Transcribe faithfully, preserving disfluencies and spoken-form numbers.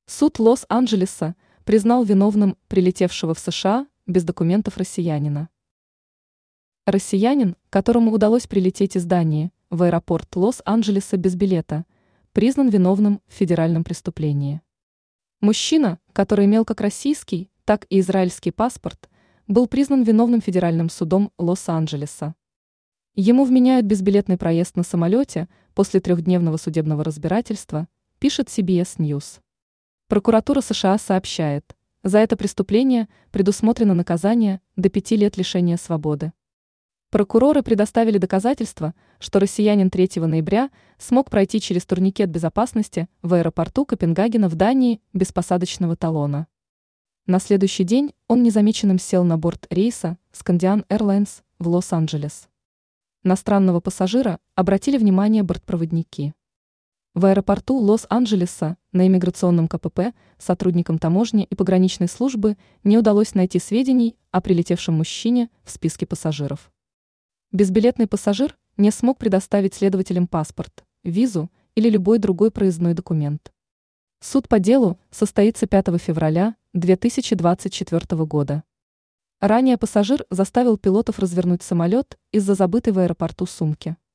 Суд Лос-Анджелеса признал виновным прилетевшего в США без документов россиянина. Россиянин, которому удалось прилететь из Дании в аэропорт Лос-Анджелеса без билета, признан виновным в федеральном преступлении. Мужчина, который имел как российский, так и израильский паспорт, был признан виновным федеральным судом Лос-Анджелеса. Ему вменяют безбилетный проезд на самолете после трехдневного судебного разбирательства, пишет си би эс News. Прокуратура США сообщает, за это преступление предусмотрено наказание до пяти лет лишения свободы. Прокуроры предоставили доказательства, что россиянин третьего ноября смог пройти через турникет безопасности в аэропорту Копенгагена в Дании без посадочного талона. На следующий день он незамеченным сел на борт рейса Scandian Airlines в Лос-Анджелес. На странного пассажира обратили внимание бортпроводники. В аэропорту Лос-Анджелеса на иммиграционном ка пэ пэ сотрудникам таможни и пограничной службы не удалось найти сведений о прилетевшем мужчине в списке пассажиров. Безбилетный пассажир не смог предоставить следователям паспорт, визу или любой другой проездной документ. Суд по делу состоится пятого февраля две тысячи двадцать четвёртого года. Ранее пассажир заставил пилотов развернуть самолет из-за забытой в аэропорту сумки.